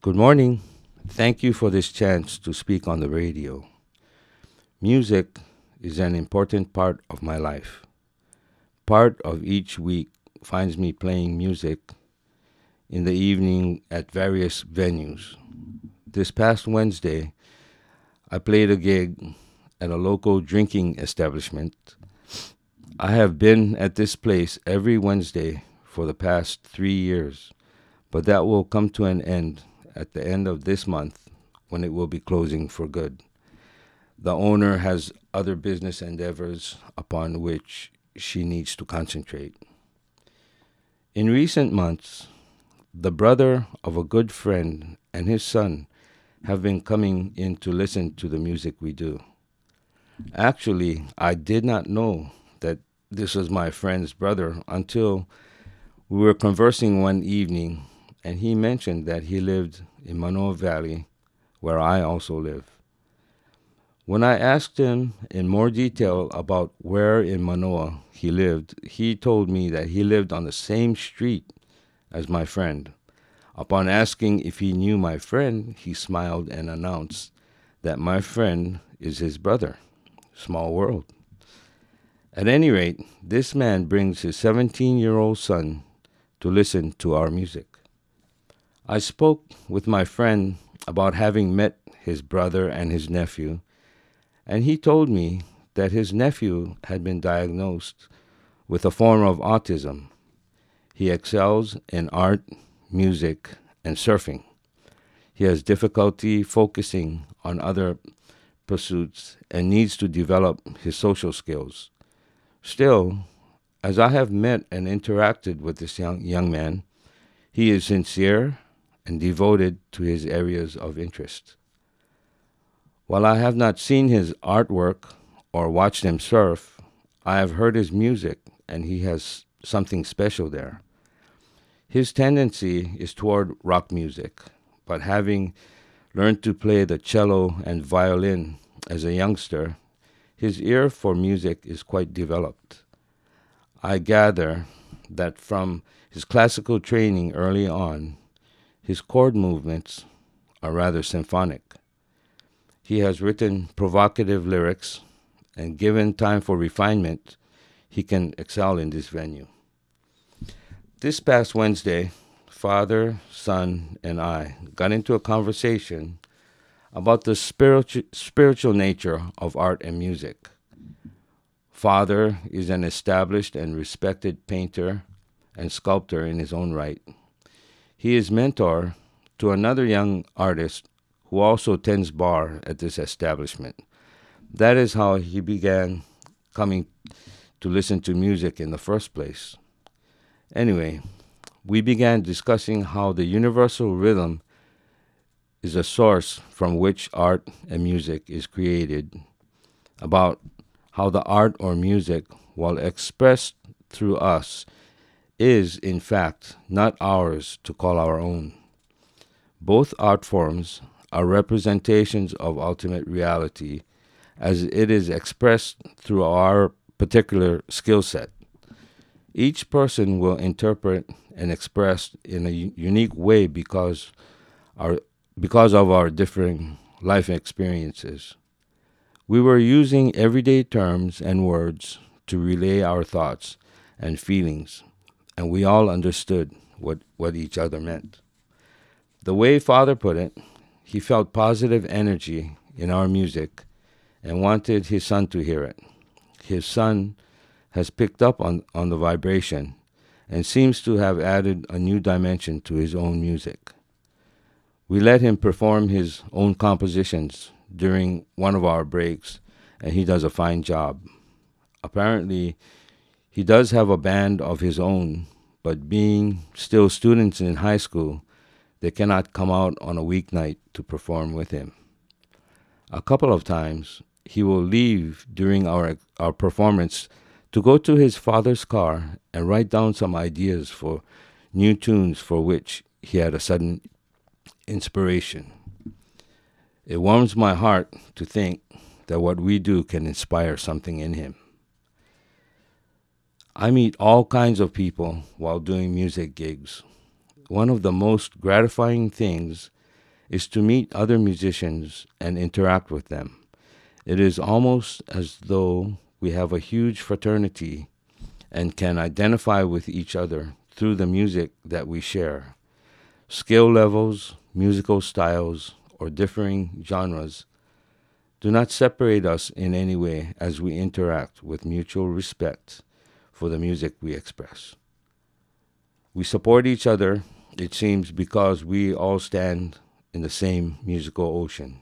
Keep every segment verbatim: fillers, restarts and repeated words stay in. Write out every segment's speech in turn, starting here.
Good morning. Thank you for this chance to speak on the radio. Music is an important part of my life. Part of each week finds me playing music in the evening at various venues. This past Wednesday, I played a gig at a local drinking establishment. I have been at this place every Wednesday for the past three years, but that will come to an end at the end of this month when it will be closing for good. The owner has other business endeavors upon which she needs to concentrate. In recent months, the brother of a good friend and his son have been coming in to listen to the music we do. Actually, I did not know that this was my friend's brother until we were conversing one evening and he mentioned that he lived in Manoa Valley, where I also live. When I asked him in more detail about where in Manoa he lived, he told me that he lived on the same street as my friend. Upon asking if he knew my friend, he smiled and announced that my friend is his brother. Small world. At any rate, this man brings his seventeen-year-old son to listen to our music. I spoke with my friend about having met his brother and his nephew, and he told me that his nephew had been diagnosed with a form of autism. He excels in art, music, and surfing. He has difficulty focusing on other pursuits and needs to develop his social skills. Still, as I have met and interacted with this young, young man, he is sincere and devoted to his areas of interest. While I have not seen his artwork or watched him surf, I have heard his music and he has something special there. His tendency is toward rock music, but having learned to play the cello and violin as a youngster, his ear for music is quite developed. I gather that from his classical training early on, his chord movements are rather symphonic. He has written provocative lyrics, and given time for refinement, he can excel in this venue. This past Wednesday, father, son, and I got into a conversation about the spiritual spiritual nature of art and music. Father is an established and respected painter and sculptor in his own right. He is mentor to another young artist who also tends bar at this establishment. That is how he began coming to listen to music in the first place. Anyway, we began discussing how the universal rhythm is a source from which art and music is created, about how the art or music, while expressed through us, is, in fact, not ours to call our own. Both art forms are representations of ultimate reality as it is expressed through our particular skill set. Each person will interpret and express in a u- unique way because our because of our differing life experiences. We were using everyday terms and words to relay our thoughts and feelings, and we all understood what, what each other meant. The way Father put it, he felt positive energy in our music and wanted his son to hear it. His son has picked up on, on the vibration and seems to have added a new dimension to his own music. We let him perform his own compositions during one of our breaks, and he does a fine job. Apparently, he does have a band of his own, but being still students in high school, they cannot come out on a weeknight to perform with him. A couple of times, he will leave during our, our performance to go to his father's car and write down some ideas for new tunes for which he had a sudden inspiration. It warms my heart to think that what we do can inspire something in him. I meet all kinds of people while doing music gigs. One of the most gratifying things is to meet other musicians and interact with them. It is almost as though we have a huge fraternity and can identify with each other through the music that we share. Skill levels, musical styles, or differing genres do not separate us in any way as we interact with mutual respect for the music we express. We support each other, it seems, because we all stand in the same musical ocean.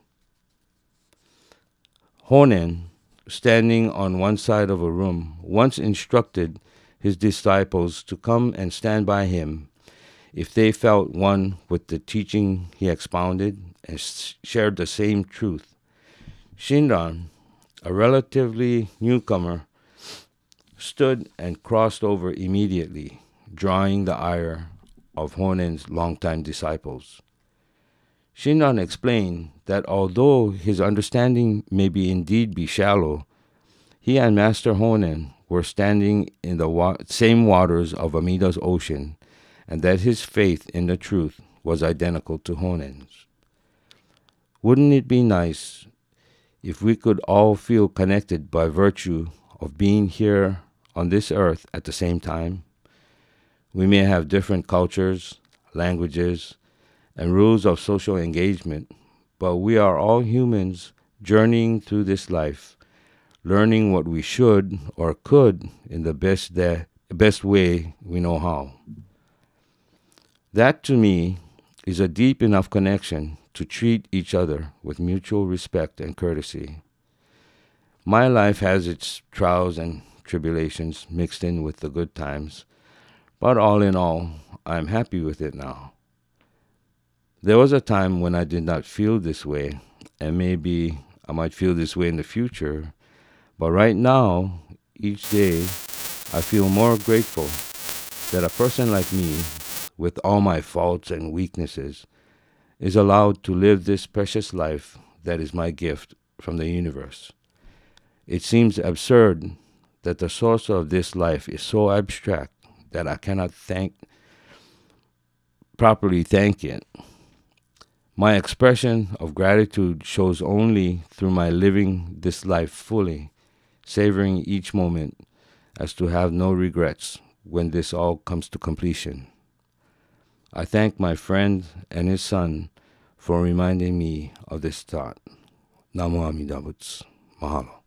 Honen, standing on one side of a room, once instructed his disciples to come and stand by him if they felt one with the teaching he expounded and shared the same truth. Shinran, a relatively newcomer, stood and crossed over immediately, drawing the ire of Honen's longtime disciples. Shinran explained that although his understanding may be indeed be shallow, he and Master Honen were standing in the wa- same waters of Amida's ocean, and that his faith in the truth was identical to Honen's. Wouldn't it be nice if we could all feel connected by virtue of being here on this earth at the same time? We may have different cultures, languages, and rules of social engagement, but we are all humans journeying through this life, learning what we should or could in the best, de- best way we know how. That, to me, is a deep enough connection to treat each other with mutual respect and courtesy. My life has its trials and tribulations mixed in with the good times, but all in all, I'm happy with it now. There was a time when I did not feel this way, and maybe I might feel this way in the future, but right now, each day, I feel more grateful that a person like me, with all my faults and weaknesses, is allowed to live this precious life that is my gift from the universe. It seems absurd that the source of this life is so abstract that I cannot thank properly thank it. My expression of gratitude shows only through my living this life fully, savoring each moment as to have no regrets when this all comes to completion. I thank my friend and his son for reminding me of this thought. Namo Amida Butsu. Mahalo.